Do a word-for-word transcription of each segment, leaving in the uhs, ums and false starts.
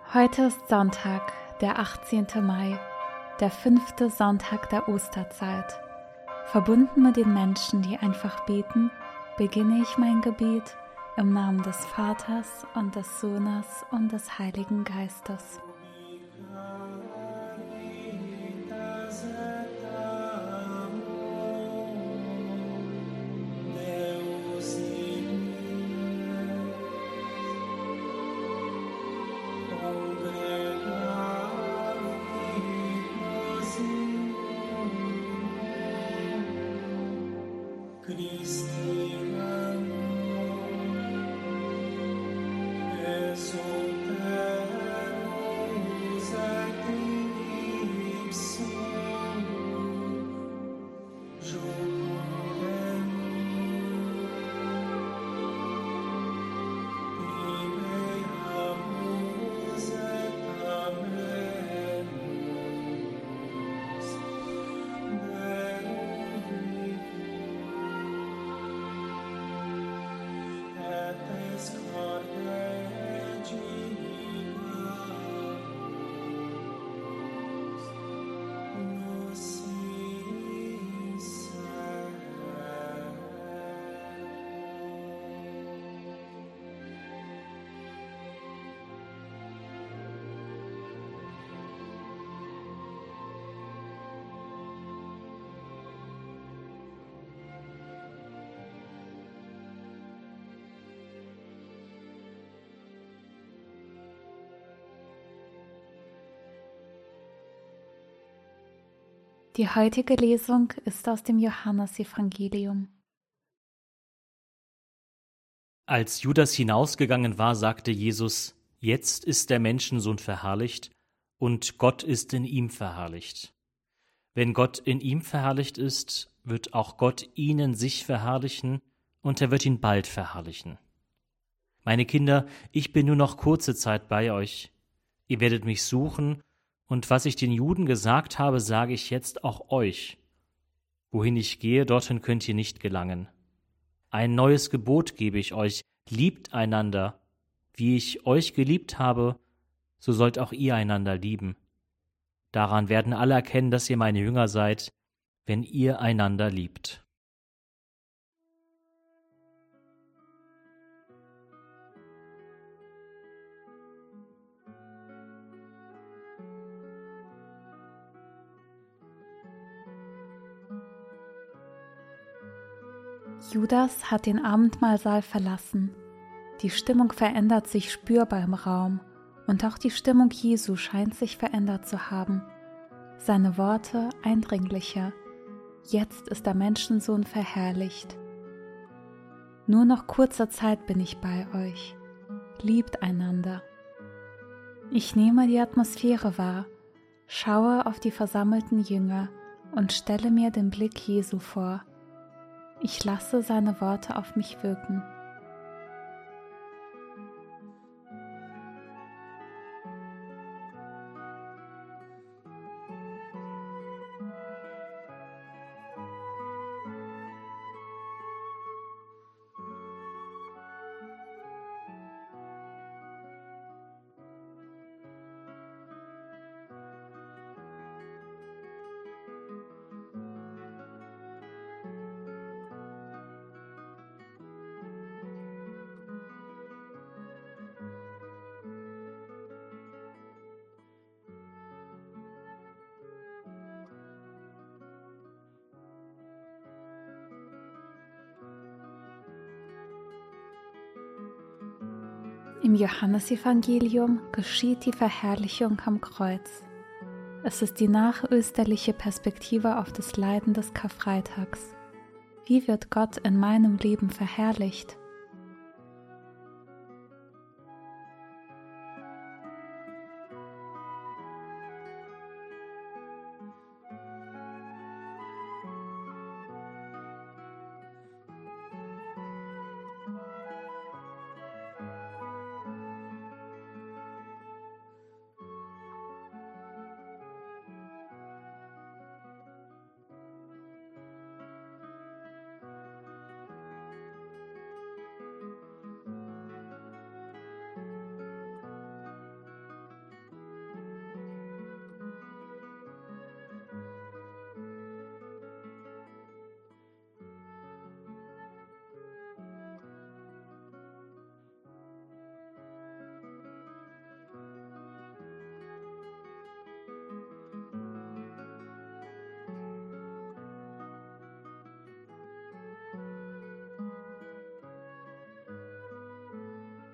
Heute ist Sonntag, der achtzehnte Mai, der fünfte Sonntag der Osterzeit. Verbunden mit den Menschen, die einfach beten, beginne ich mein Gebet im Namen des Vaters und des Sohnes und des Heiligen Geistes. Die heutige Lesung ist aus dem Johannesevangelium. Als Judas hinausgegangen war, sagte Jesus: Jetzt ist der Menschensohn verherrlicht und Gott ist in ihm verherrlicht. Wenn Gott in ihm verherrlicht ist, wird auch Gott ihn in sich verherrlichen und er wird ihn bald verherrlichen. Meine Kinder, ich bin nur noch kurze Zeit bei euch. Ihr werdet mich suchen, und was ich den Juden gesagt habe, sage ich jetzt auch euch. Wohin ich gehe, dorthin könnt ihr nicht gelangen. Ein neues Gebot gebe ich euch: Liebt einander. Wie ich euch geliebt habe, so sollt auch ihr einander lieben. Daran werden alle erkennen, dass ihr meine Jünger seid, wenn ihr einander liebt. Judas hat den Abendmahlsaal verlassen. Die Stimmung verändert sich spürbar im Raum und auch die Stimmung Jesu scheint sich verändert zu haben. Seine Worte eindringlicher. Jetzt ist der Menschensohn verherrlicht. Nur noch kurze Zeit bin ich bei euch. Liebt einander. Ich nehme die Atmosphäre wahr, schaue auf die versammelten Jünger und stelle mir den Blick Jesu vor. Ich lasse seine Worte auf mich wirken. Im Johannesevangelium geschieht die Verherrlichung am Kreuz. Es ist die nachösterliche Perspektive auf das Leiden des Karfreitags. Wie wird Gott in meinem Leben verherrlicht?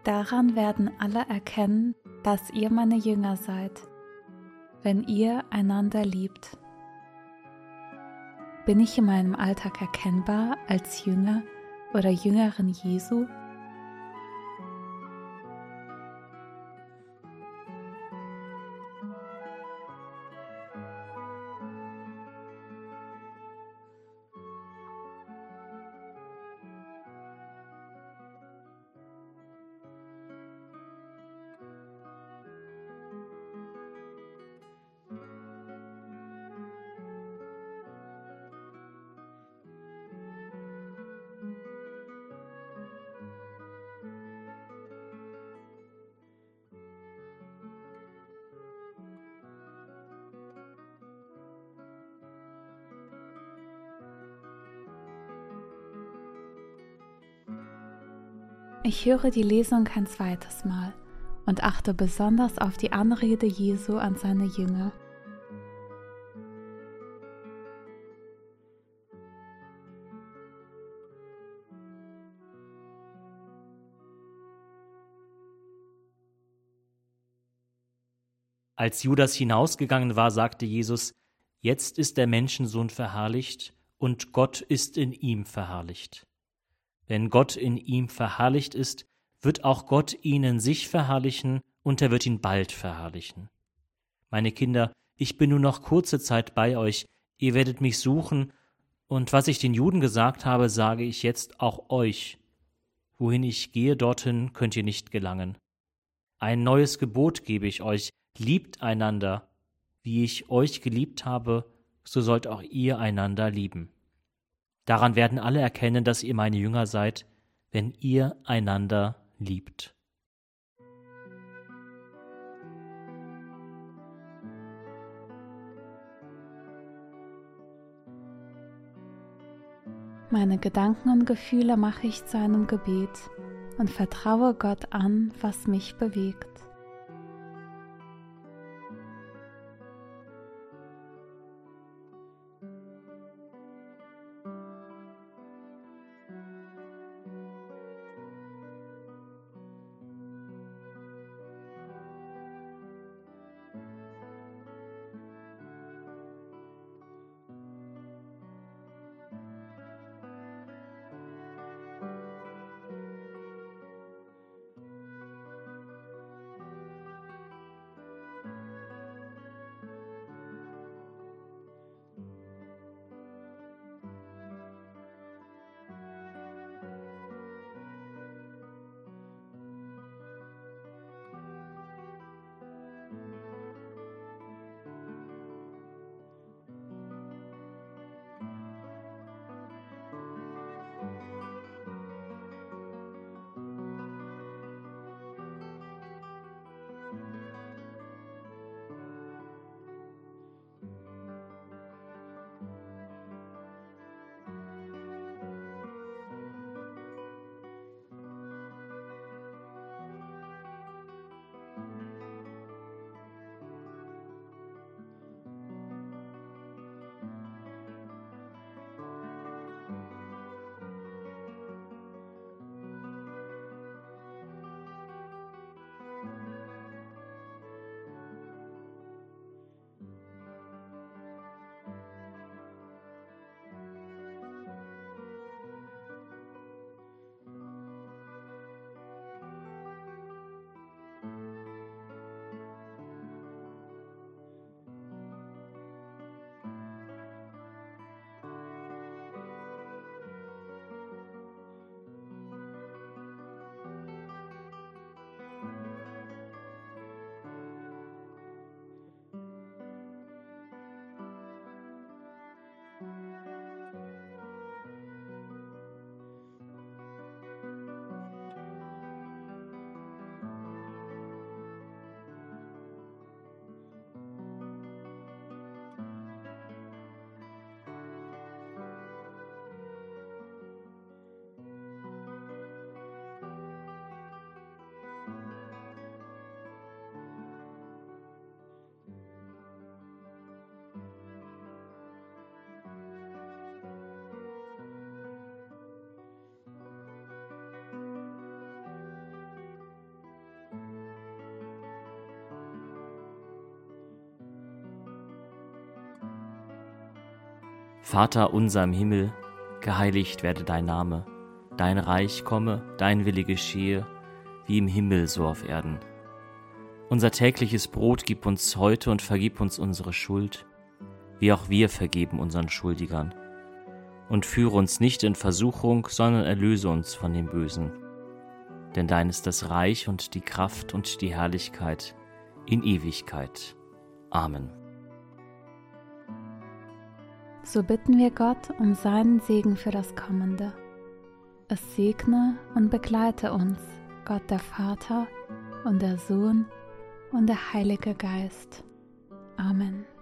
Daran werden alle erkennen, dass ihr meine Jünger seid, wenn ihr einander liebt. Bin ich in meinem Alltag erkennbar als Jünger oder Jüngerin Jesu? Ich höre die Lesung ein zweites Mal und achte besonders auf die Anrede Jesu an seine Jünger. Als Judas hinausgegangen war, sagte Jesus: Jetzt ist der Menschensohn verherrlicht und Gott ist in ihm verherrlicht. Wenn Gott in ihm verherrlicht ist, wird auch Gott ihn in sich verherrlichen und er wird ihn bald verherrlichen. Meine Kinder, ich bin nur noch kurze Zeit bei euch, ihr werdet mich suchen, und was ich den Juden gesagt habe, sage ich jetzt auch euch. Wohin ich gehe, dorthin könnt ihr nicht gelangen. Ein neues Gebot gebe ich euch, liebt einander. Wie ich euch geliebt habe, so sollt auch ihr einander lieben. Daran werden alle erkennen, dass ihr meine Jünger seid, wenn ihr einander liebt. Meine Gedanken und Gefühle mache ich zu einem Gebet und vertraue Gott an, was mich bewegt. Vater unser im Himmel, geheiligt werde dein Name, dein Reich komme, dein Wille geschehe, wie im Himmel so auf Erden. Unser tägliches Brot gib uns heute und vergib uns unsere Schuld, wie auch wir vergeben unseren Schuldigern. Und führe uns nicht in Versuchung, sondern erlöse uns von dem Bösen. Denn dein ist das Reich und die Kraft und die Herrlichkeit in Ewigkeit. Amen. So bitten wir Gott um seinen Segen für das Kommende. Es segne und begleite uns, Gott der Vater und der Sohn und der Heilige Geist. Amen.